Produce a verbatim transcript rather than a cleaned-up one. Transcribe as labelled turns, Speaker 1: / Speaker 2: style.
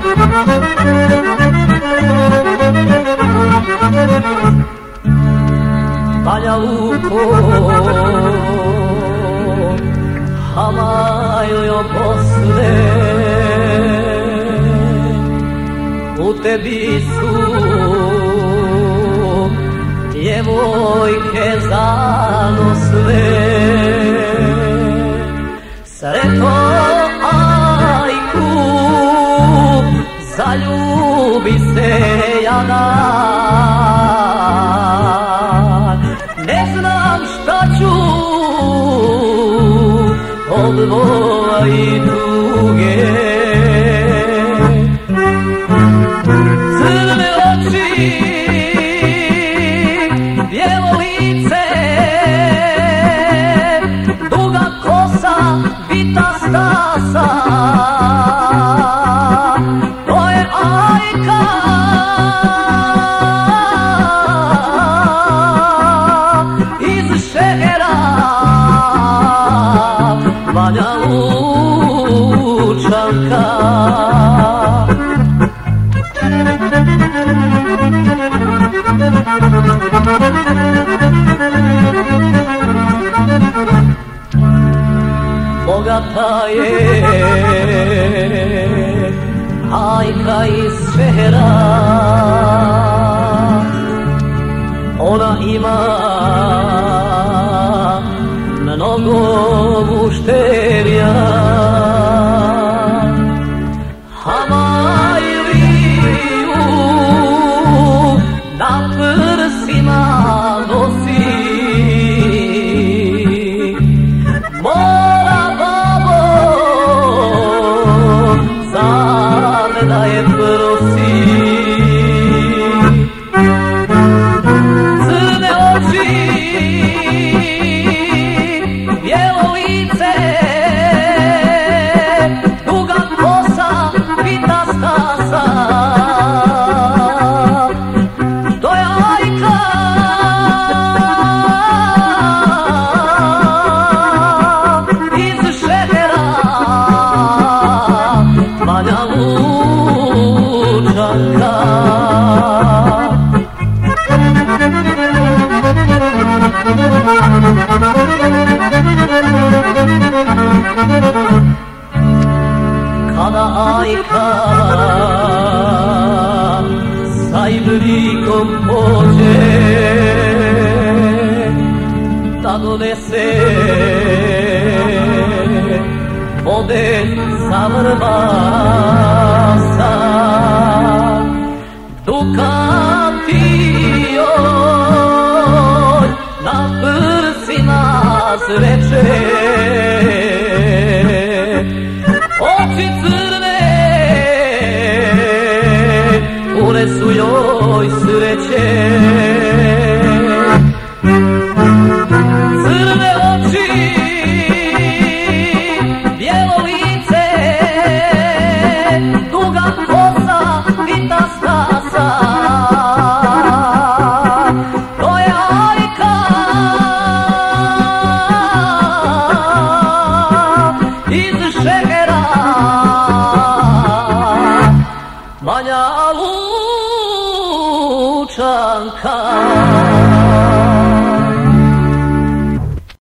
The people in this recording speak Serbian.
Speaker 1: Banja Luko, Hamajo Bosne, u tebi su djevojke zanosle. Sreto ajku, zaljubi se jadan. Ne znam šta ću od vola i tuge. Crne oči, bijelo lice, duga kosa, vita stasa. To je ajka iz Šegera, Banja Lučanka. Bogata je ajka iz Šehera, ona ima mnogo mušterija. Hamajliju na prsima nosi. Mora babo za me da je prosi. Crne oči, bijelo lice, duga kosa, vita stasa. To je ajka iz Šehera, Banja Lučanka. Kada ajka sa ibrikom pođe, da donese vode sa vrbasa, dukanti joj na prsima sreće. Oči crne unesu joj sreće.